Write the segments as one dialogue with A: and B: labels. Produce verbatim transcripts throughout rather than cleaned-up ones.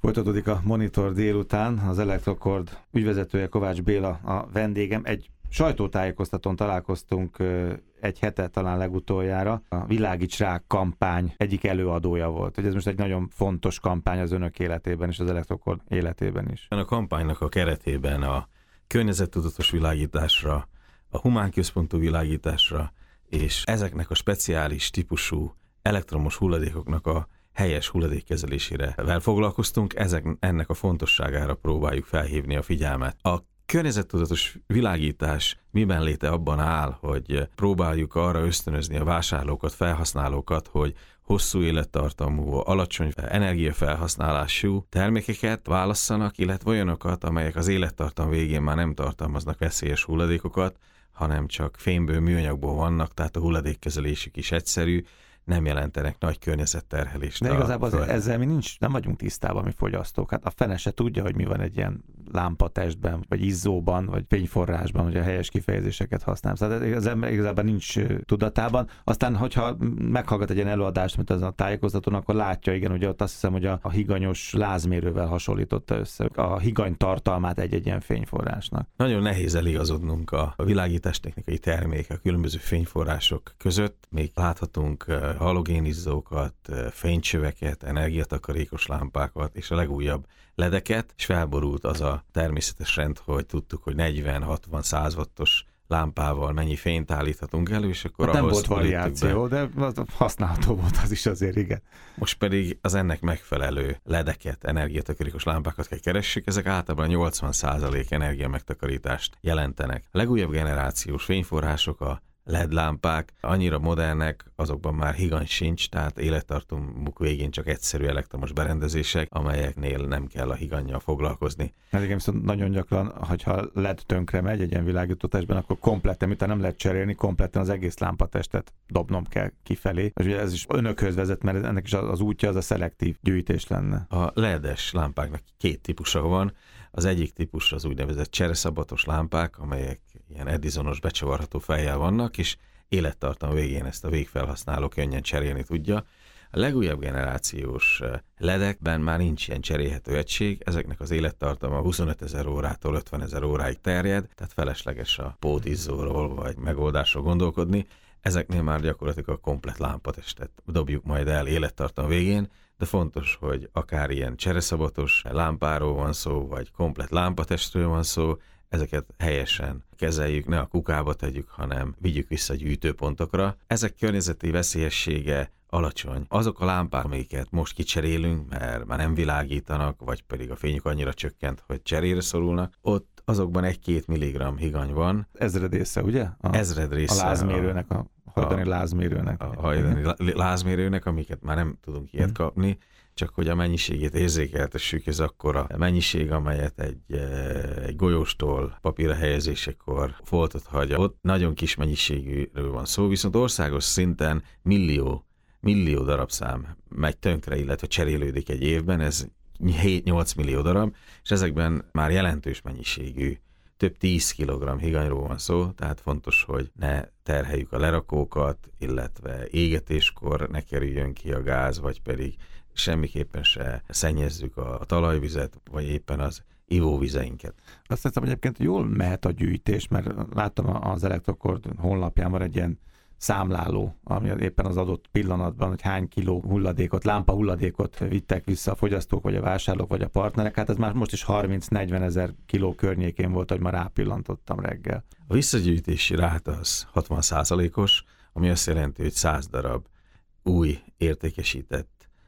A: Folytatódik a Monitor délután, az Electrocord ügyvezetője Kovács Béla a vendégem. Egy sajtótájékoztatón találkoztunk egy hete talán legutoljára. A Világíts rá kampány egyik előadója volt. Hogy ez most egy nagyon fontos kampány az önök életében és az Electrocord életében is.
B: A kampánynak a keretében a környezettudatos világításra, a humánközpontú világításra és ezeknek a speciális típusú elektromos hulladékoknak a helyes hulladékkezelésére foglalkoztunk, ezek, ennek a fontosságára próbáljuk felhívni a figyelmet. A környezettudatos világítás miben léte abban áll, hogy próbáljuk arra ösztönözni a vásárlókat, felhasználókat, hogy hosszú élettartamú, alacsony energiafelhasználású termékeket válasszanak, illetve olyanokat, amelyek az élettartam végén már nem tartalmaznak veszélyes hulladékokat, hanem csak fémből, műanyagból vannak, tehát a hulladékkezelésük is egyszerű, nem jelentenek nagy környezetterhelést.
A: De igazából az, ezzel mi nincs, nem vagyunk tisztában, mi fogyasztók. Hát a fene se tudja, hogy mi van egy ilyen lámpatestben, vagy izzóban, vagy fényforrásban, hogy a helyes kifejezéseket használom. Szóval az ember igazából nincs tudatában. Aztán, hogyha meghallgat egy ilyen előadást, mint az a tájékoztatón, akkor látja, igen, ugye ott azt hiszem, hogy a, a higanyos lázmérővel hasonlította össze a higany tartalmát egy-egy ilyen fényforrásnak.
B: Nagyon nehéz eligazodnunk a, a világítástechnikai termékek, a különböző fényforrások között. Még láthatunk halogénizzókat, fénycsöveket, energiatakarékos lámpákat és a legújabb ledeket, és felborult az a természetes rend, hogy tudtuk, hogy negyven, hatvan, száz wattos lámpával mennyi fényt állíthatunk elő, és akkor
A: hát
B: ahhoz
A: nem volt variáció, be. De használható volt az is azért, igen.
B: Most pedig az ennek megfelelő ledeket, energiatakarékos lámpákat kell keressük, ezek általában nyolcvan százalék energia megtakarítást jelentenek. A legújabb generációs fényforrások a el é dé lámpák annyira modernek, azokban már higany sincs, tehát élettartamuk végén csak egyszerű elektromos berendezések, amelyeknél nem kell a higannyal foglalkozni.
A: Ez igen, viszont nagyon gyakran, hogyha el é dé tönkre megy egy ilyen világítótestben, akkor kompletten, miután nem lehet cserélni, kompletten az egész lámpatestet dobnom kell kifelé. És ugye ez is önökhöz vezet, mert ennek is az útja az a szelektív gyűjtés lenne.
B: A el é dés lámpáknak két típusa van. Az egyik típus az úgynevezett csereszabatos lámpák, amelyek ilyen edisonos becsavarható fejjel vannak, és élettartam végén ezt a végfelhasználó könnyen cserélni tudja. A legújabb generációs el é dékben már nincs ilyen cserélhető egység, ezeknek az élettartama huszonötezer órától ötvenezer óráig terjed, tehát felesleges a pótizzóról vagy megoldásról gondolkodni. Ezeknél már gyakorlatilag a komplett lámpatestet dobjuk majd el élettartam végén, de fontos, hogy akár ilyen csereszabatos lámpáról van szó, vagy komplett lámpatestről van szó, ezeket helyesen kezeljük, ne a kukába tegyük, hanem vigyük vissza gyűjtőpontokra. Ezek környezeti veszélyessége alacsony. Azok a lámpák, amiket most kicserélünk, mert már nem világítanak, vagy pedig a fényük annyira csökkent, hogy cserére szorulnak, ott azokban egy-két milligramm higany van.
A: Ezredrésze, ugye? A,
B: Ezredrésze.
A: A lázmérőnek, a, a hajdani lázmérőnek.
B: A hajdani lázmérőnek, amiket már nem tudunk ilyet kapni, csak hogy a mennyiségét érzékeltessük, ez akkor a mennyiség, amelyet egy, egy golyóstól papírra helyezésekor foltot hagy. Ott nagyon kis mennyiségűről van szó, viszont országos szinten millió, millió darabszám megy tönkre, illetve cserélődik egy évben, ez hét-nyolc millió darab, és ezekben már jelentős mennyiségű, több tíz kilogramm higanyról van szó, tehát fontos, hogy ne terheljük a lerakókat, illetve égetéskor ne kerüljön ki a gáz, vagy pedig semmiképpen se szennyezzük a talajvizet, vagy éppen az ivóvizeinket.
A: Azt hiszem, hogy egyébként jól mehet a gyűjtés, mert láttam az Electrocord honlapján van egy ilyen számláló, ami éppen az adott pillanatban, hogy hány kiló hulladékot, lámpa hulladékot vittek vissza a fogyasztók, vagy a vásárlók, vagy a partnerek. Hát ez már most is harminc-negyven ezer kiló környékén volt, hogy már rápillantottam reggel.
B: A visszagyűjtési ráta az hatvan százalékos, ami azt jelenti, hogy száz darab új értékesített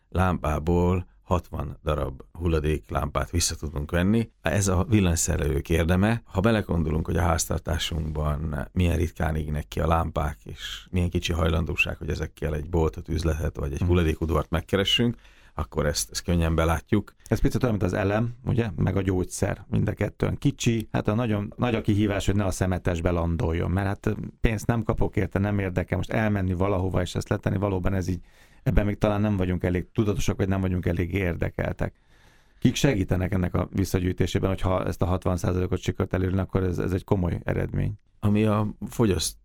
B: lámpából hatvan darab hulladéklámpát vissza tudunk venni. Ez a villanyszerelők érdeme. Ha belegondolunk, hogy a háztartásunkban milyen ritkán égnek ki a lámpák, és milyen kicsi hajlandóság, hogy ezekkel egy boltot, üzletet, vagy egy hulladékudvart megkeressünk, akkor ezt, ezt könnyen belátjuk.
A: Ez picit olyan, mint az elem, ugye? Meg a gyógyszer. Mind a kettőn kicsi. Hát a nagyon nagy a kihívás, hogy ne a szemetesbe landoljon, mert hát pénzt nem kapok érte, nem érdekel. Most elmenni valahova és ezt letenni, valóban ez így, ebben még talán nem vagyunk elég tudatosak, vagy nem vagyunk elég érdekeltek. Kik segítenek ennek a visszagyűjtésében, hogyha ezt a hatvan százalékot sikert elérni, akkor ez, ez egy komoly eredmény.
B: Ami a fogyasztó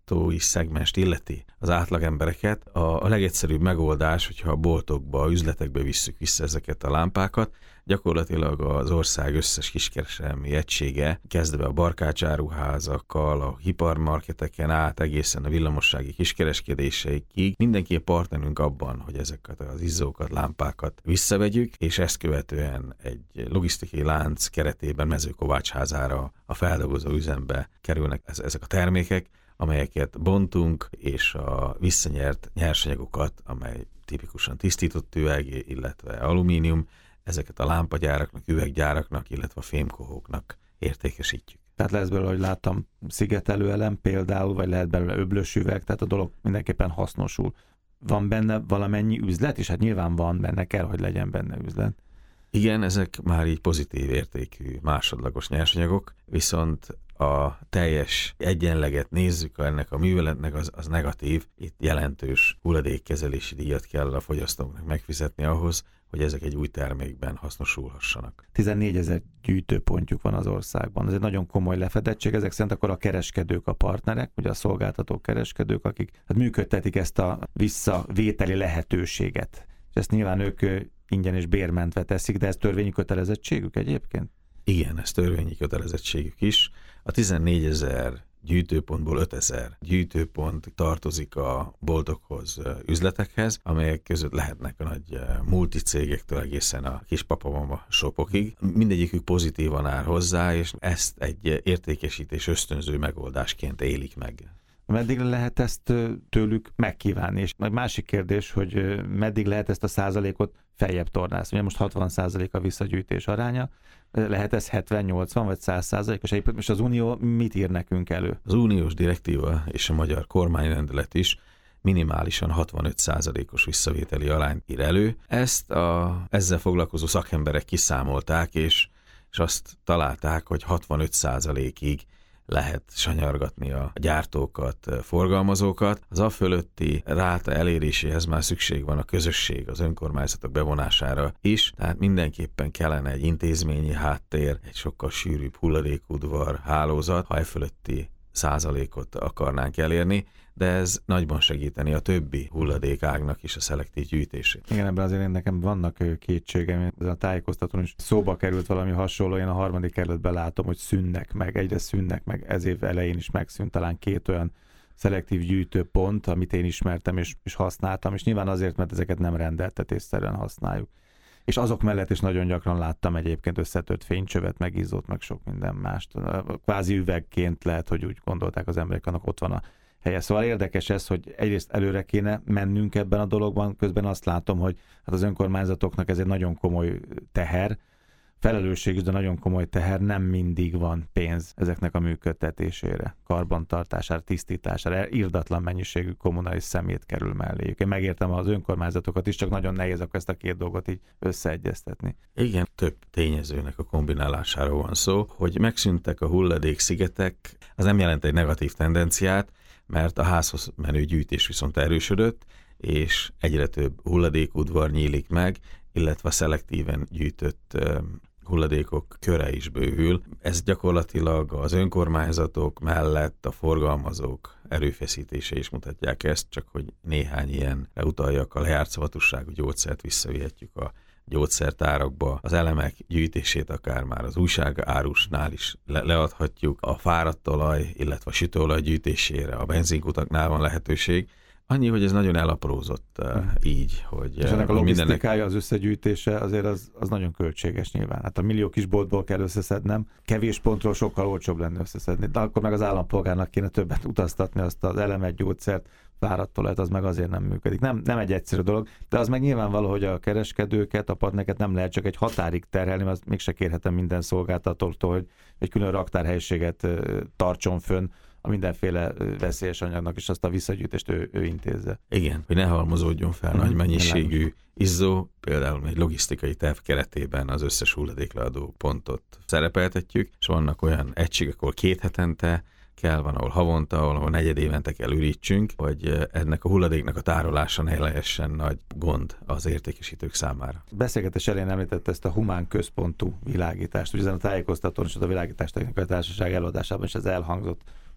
B: fogyasztói szegmest illeti, az átlagembereket, a, a legegyszerűbb megoldás, hogyha a boltokba, a üzletekbe visszük vissza ezeket a lámpákat, gyakorlatilag az ország összes kiskereskedelmi egysége, kezdve a barkácsáruházakkal, a hipermarketeken át egészen a villamossági kiskereskedéseikig, mindenki a partnerünk abban, hogy ezeket az izzókat, lámpákat visszavegyük, és ezt követően egy logisztikai lánc keretében Mezőkovácsházára, a feldolgozó üzembe kerülnek ezek a termékek, amelyeket bontunk, és a visszanyert nyersanyagokat, amely tipikusan tisztított üveg, illetve alumínium, ezeket a lámpagyáraknak, üveggyáraknak, illetve a fémkohóknak értékesítjük.
A: Tehát lesz belőle, hogy láttam, szigetelőelem például, vagy lehet belőle öblös üveg, tehát a dolog mindenképpen hasznosul. Van benne valamennyi üzlet, és hát nyilván van benne, kell, hogy legyen benne üzlet.
B: Igen, ezek már így pozitív értékű másodlagos nyersanyagok, viszont a teljes egyenleget nézzük, ennek a műveletnek az, az negatív. Itt jelentős hulladékkezelési díjat kell a fogyasztóknak megfizetni ahhoz, hogy ezek egy új termékben hasznosulhassanak.
A: tizennégyezer gyűjtőpontjuk van az országban. Ez egy nagyon komoly lefedettség. Ezek szerint akkor a kereskedők a partnerek, ugye a szolgáltató kereskedők, akik hát működtetik ezt a visszavételi lehetőséget. És ezt nyilván ők ingyen és bérmentve teszik, de ez törvényi kötelezettségük egyébként?
B: Igen, ez törvényi kötelezettségük is. A tizennégyezer gyűjtőpontból ötezer gyűjtőpont tartozik a boltokhoz, üzletekhez, amelyek között lehetnek a nagy multicégektől egészen a kis papamama shopokig. Mindegyikük pozitívan áll hozzá, és ezt egy értékesítés ösztönző megoldásként élik meg.
A: Meddig lehet ezt tőlük megkívánni? És egy másik kérdés, hogy meddig lehet ezt a százalékot feljebb tornászni? Ugye most hatvan százalék a visszagyűjtés aránya, lehet ez hetven, nyolcvan vagy száz százalékos? És az Unió mit ír nekünk elő?
B: Az uniós direktíva és a magyar kormányrendelet is minimálisan hatvanöt százalékos visszavételi arányt ír elő. Ezt a ezzel foglalkozó szakemberek kiszámolták, és, és azt találták, hogy hatvanöt százalékig lehet sanyargatni a gyártókat, forgalmazókat. Az a fölötti ráta eléréséhez már szükség van a közösség, az önkormányzatok bevonására is, tehát mindenképpen kellene egy intézményi háttér, egy sokkal sűrűbb hulladékudvar hálózat, ha e fölötti százalékot akarnánk elérni, de ez nagyban segíteni a többi hulladékágnak is a szelektív gyűjtését.
A: Igen, ebben azért én nekem vannak kétségeim, a tájékoztatón is szóba került valami hasonló, én a harmadik kerületben látom, hogy szűnnek meg, egyre szűnnek meg, ez év elején is megszűnt talán két olyan szelektív gyűjtőpont, amit én ismertem és, és használtam, és nyilván azért, mert ezeket nem rendeltetésszerűen használjuk. És azok mellett is nagyon gyakran láttam egyébként összetört fénycsövet, meg izzót, meg sok minden mást. Kvázi üvegként lehet, hogy úgy gondolták az emberek, annak ott van a helye. Szóval érdekes ez, hogy egyrészt előre kéne mennünk ebben a dologban, közben azt látom, hogy hát az önkormányzatoknak ez egy nagyon komoly teher, felelősség, de nagyon komoly teher, nem mindig van pénz ezeknek a működtetésére, karbantartására, tisztítására, irdatlan mennyiségű kommunális szemét kerül melléjük. Én megértem az önkormányzatokat is, csak nagyon nehéz akkor ezt a két dolgot így összeegyeztetni.
B: Igen, több tényezőnek a kombinálásáról van szó, hogy megszűntek a hulladékszigetek, az nem jelent egy negatív tendenciát, mert a házhoz menő gyűjtés viszont erősödött, és egyre több hulladékudvar nyílik meg, illetve szelektíven gyűjtött hulladékok köre is bővül. Ez gyakorlatilag az önkormányzatok mellett a forgalmazók erőfeszítése is mutatják ezt, csak hogy néhány ilyen utaljak, a lejárt szavatosságú gyógyszert visszavihetjük a gyógyszertárakba, az elemek gyűjtését akár már az újságárusnál is le- leadhatjuk, a fáradt olaj, illetve a sütőolaj gyűjtésére a benzinkutaknál van lehetőség. Annyi, hogy ez nagyon elaprózott uh, így, hogy
A: és ennek a logisztikája,
B: mindennek...
A: az összegyűjtése azért az, az nagyon költséges nyilván. Hát a millió kis boltból kell összeszednem, kevés pontról sokkal olcsóbb lenne összeszedni, de akkor meg az állampolgárnak kéne többet utaztatni azt az elemet, gyógyszert, fáradt olajat, az meg azért nem működik. Nem, nem egy egyszerű dolog, de az meg nyilvánvaló, hogy a kereskedőket, a partnereket nem lehet csak egy határig terhelni, mert mégse kérhetem minden szolgáltatótól, hogy egy külön raktárhelyiséget tartson fönn a mindenféle veszélyes anyagnak, és azt a visszagyűjtést ő, ő intézze.
B: Igen, hogy ne halmozódjon fel mm-hmm. nagy mennyiségű izzó, például egy logisztikai terv keretében az összes hulladékleadó pontot szerepeltetjük, és vannak olyan egységek, ahol két hetente kell, van, ahol havonta, ahol negyed évente kell ürítsünk, hogy ennek a hulladéknak a tárolása ne lehessen nagy gond az értékesítők számára.
A: Beszélgetés elején említette ezt a humán központú világítást. Ugye ezen a tájékoztatón és a világítástechnikai társaság előadásában is ez elhangzott,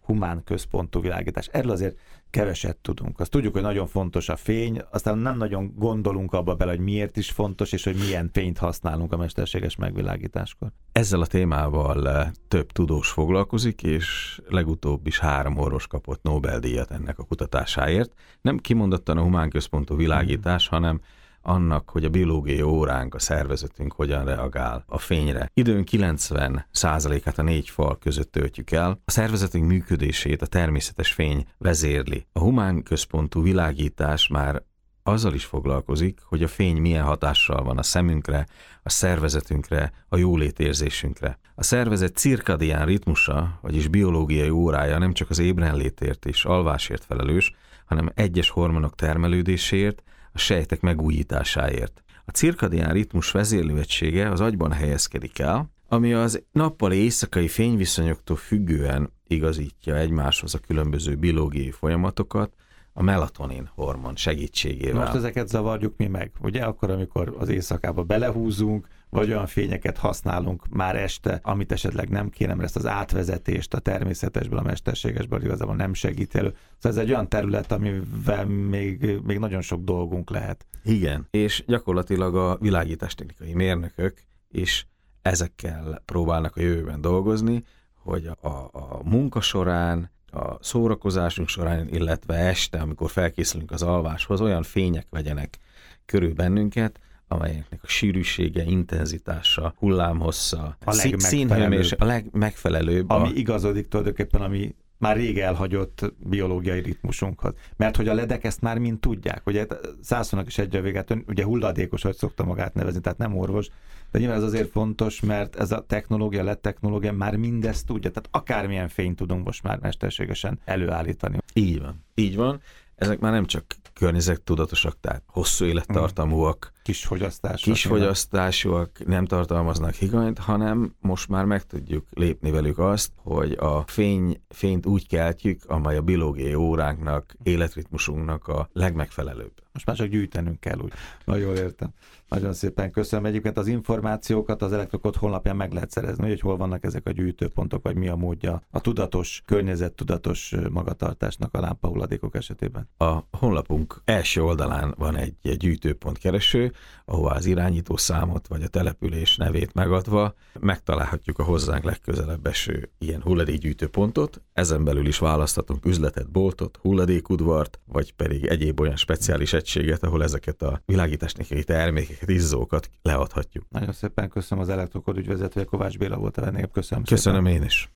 A: humán központú világítás. Erről azért keveset tudunk. Azt tudjuk, hogy nagyon fontos a fény, aztán nem nagyon gondolunk abba bele, hogy miért is fontos, és hogy milyen fényt használunk a mesterséges megvilágításkor.
B: Ezzel a témával több tudós foglalkozik, és legutóbb is három orvos kapott Nobel-díjat ennek a kutatásáért. Nem kimondottan a humánközpontú világítás, hmm. hanem annak, hogy a biológiai óránk, a szervezetünk hogyan reagál a fényre. Időn kilencven százalékát a négy fal között töltjük el. A szervezetünk működését a természetes fény vezérli. A humánközpontú világítás már azzal is foglalkozik, hogy a fény milyen hatással van a szemünkre, a szervezetünkre, a jólétérzésünkre. A szervezet cirkadián ritmusa, vagyis biológiai órája nem csak az ébrenlétért és alvásért felelős, hanem egyes hormonok termelődéséért, a sejtek megújításáért. A cirkadián ritmus vezérlőegysége az agyban helyezkedik el, ami az nappali éjszakai fényviszonyoktól függően igazítja egymáshoz a különböző biológiai folyamatokat, a melatonin hormon segítségével.
A: Most ezeket zavarjuk mi meg, ugye? Akkor, amikor az éjszakába belehúzunk, vagy olyan fényeket használunk már este, amit esetleg nem kéne, mert ezt az átvezetést a természetesből, a mesterségesből igazából nem segít elő. Szóval ez egy olyan terület, amivel még, még nagyon sok dolgunk lehet.
B: Igen, és gyakorlatilag a világítástechnikai mérnökök is ezekkel próbálnak a jövőben dolgozni, hogy a, a munka során, a szórakozásunk során, illetve este, amikor felkészülünk az alváshoz, olyan fények vegyenek körül bennünket, amelyeknek a sűrűsége, intenzitása, hullámhossza,
A: a
B: színhőmés a legmegfelelőbb.
A: Ami a... igazodik tulajdonképpen, ami már rég elhagyott biológiai ritmusunkhoz. Mert hogy a ledek ezt már mind tudják. Ugye Szászónak is egyre végett, ugye hulladékos, hogy szokta magát nevezni, tehát nem orvos, de nyilván ez azért fontos, mert ez a technológia, a led technológia már mindezt tudja. Tehát akármilyen fényt tudunk most már mesterségesen előállítani.
B: Így van. Így van. Ezek már nem csak környezettudatosak, tehát hosszú élettartamúak,
A: kis fogyasztásúak,
B: kis fogyasztásúak, nem tartalmaznak higanyt, hanem most már meg tudjuk lépni velük azt, hogy a fény, fényt úgy keltjük, amely a biológiai óránknak, életritmusunknak a legmegfelelőbb.
A: Most már csak gyűjtenünk kell úgy. Na, jól értem. Nagyon szépen köszönöm. Egyébként az információkat az Elektrokod honlapján meg lehet szerezni, hogy hol vannak ezek a gyűjtőpontok, vagy mi a módja a tudatos, környezettudatos magatartásnak a lámpahulladékok esetében.
B: A honlapunk első oldalán van egy gyűjtőpont kereső, ahová az irányító számot vagy a település nevét megadva megtalálhatjuk a hozzánk legközelebb eső ilyen hulladékgyűjtőpontot. Ezen belül is választhatunk üzletet, boltot, hulladékudvart, vagy pedig egyéb olyan speciális egységet, ahol ezeket a világítástechnikai termékeket, izzókat leadhatjuk.
A: Nagyon szépen köszönöm, az Elektrokod ügyvezetője Kovács Béla volt a vendégem. Köszönöm,
B: köszönöm
A: szépen.
B: Én is.